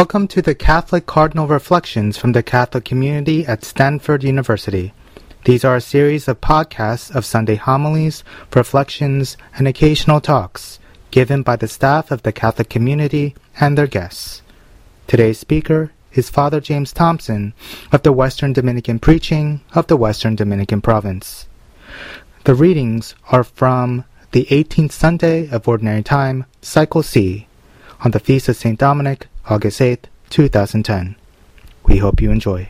Welcome to the Catholic Cardinal Reflections from the Catholic Community at Stanford University. These are a series of podcasts of Sunday homilies, reflections, and occasional talks given by the staff of the Catholic Community and their guests. Today's speaker is Father James Thompson of the Western Dominican Preaching of the Western Dominican Province. The readings are from the 18th Sunday of Ordinary Time, Cycle C, on the Feast of St. Dominic, August 8th, 2010. We hope you enjoy.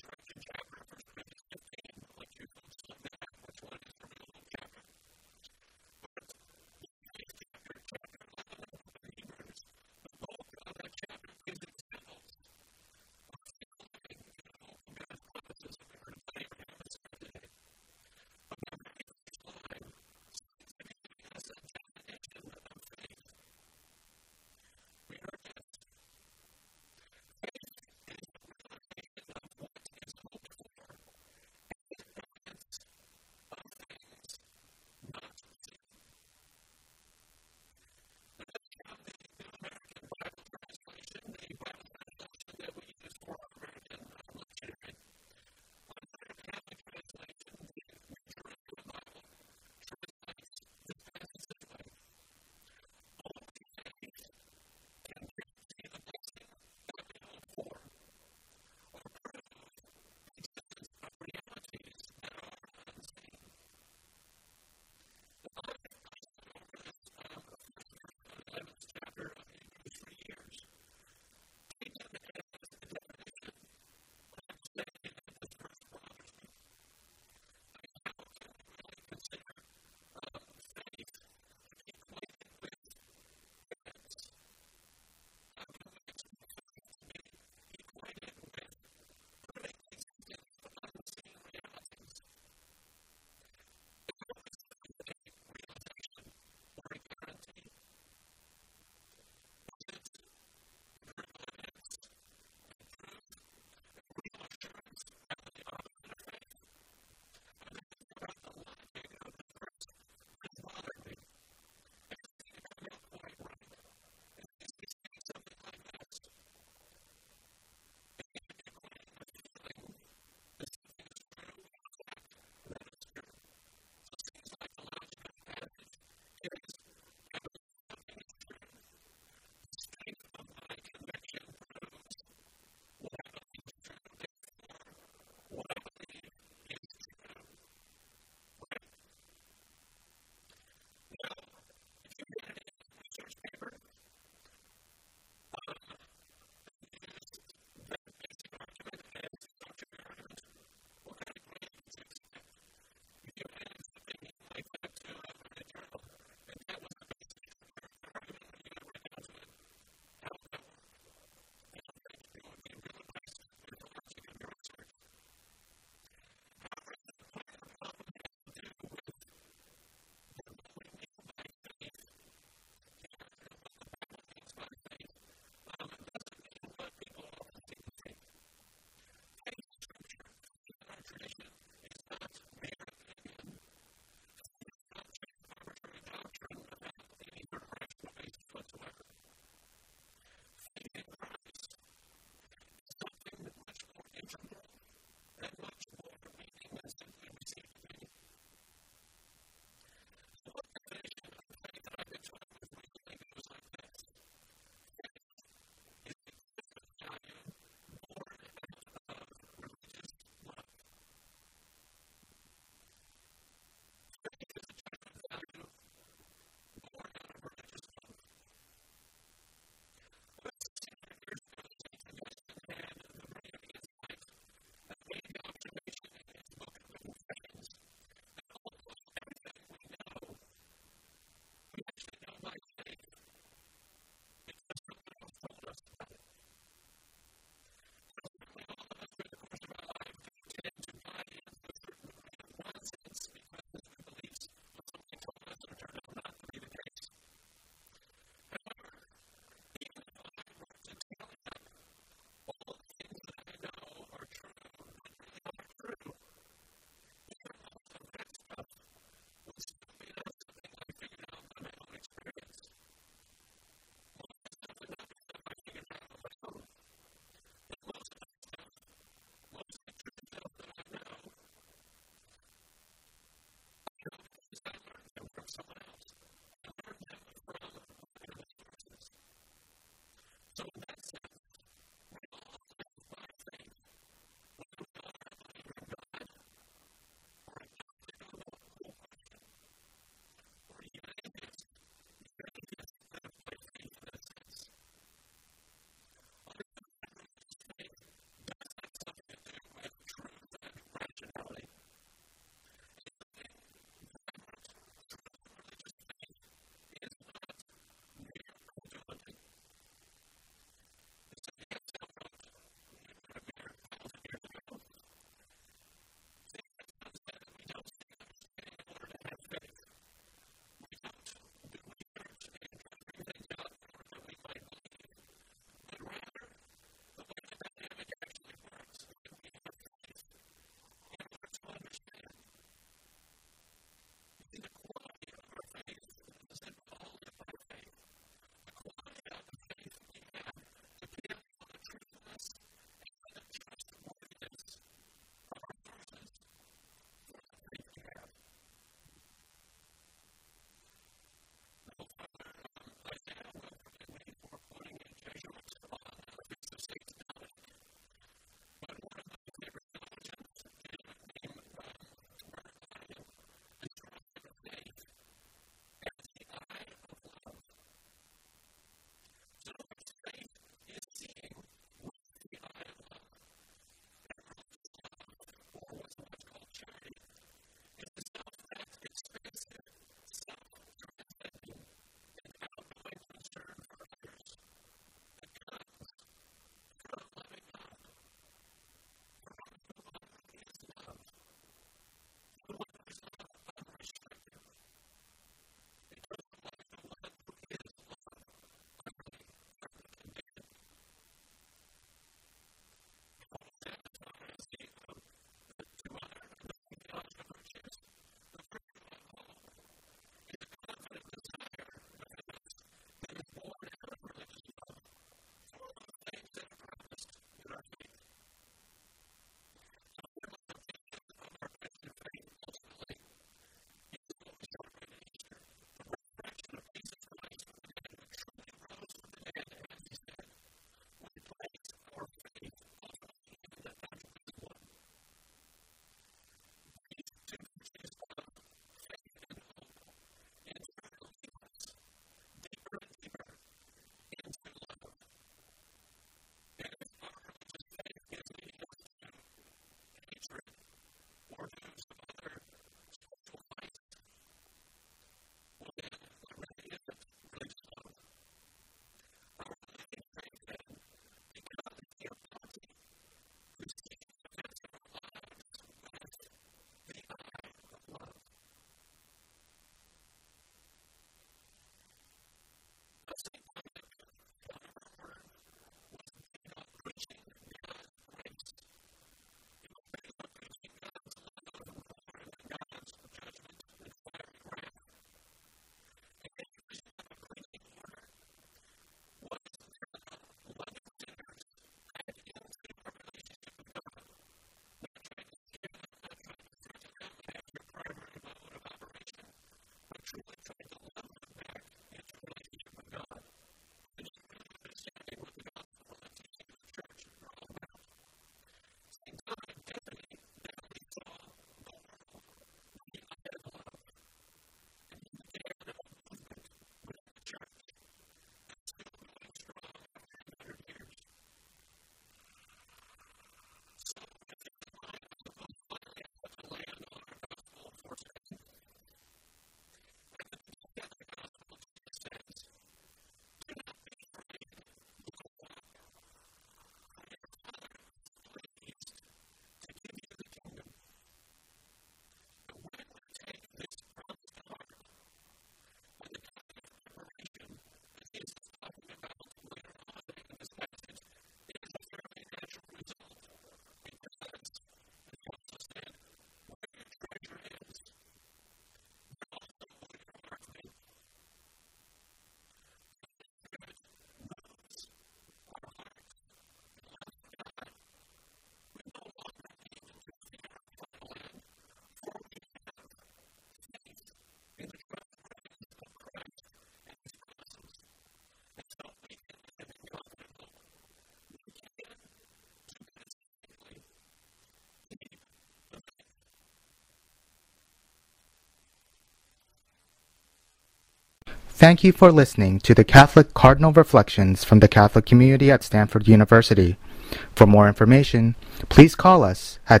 Thank you for listening to the Catholic Cardinal Reflections from the Catholic Community at Stanford University. For more information, please call us at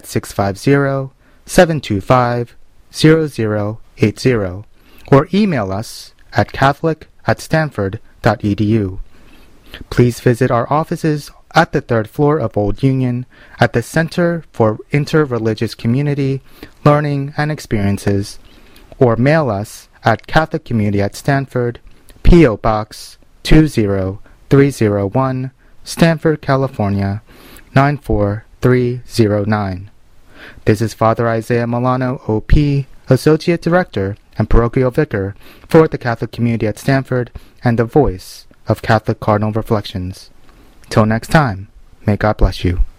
650-725-0080 or email us at catholic@stanford.edu. Please visit our offices at the 3rd floor of Old Union at the Center for Interreligious Community, Learning, and Experiences, or mail us at Catholic Community at Stanford, P.O. Box 20301, Stanford, California, 94309. This is Father Isaiah Milano, O.P., Associate Director and Parochial Vicar for the Catholic Community at Stanford and the voice of Catholic Cardinal Reflections. Till next time, may God bless you.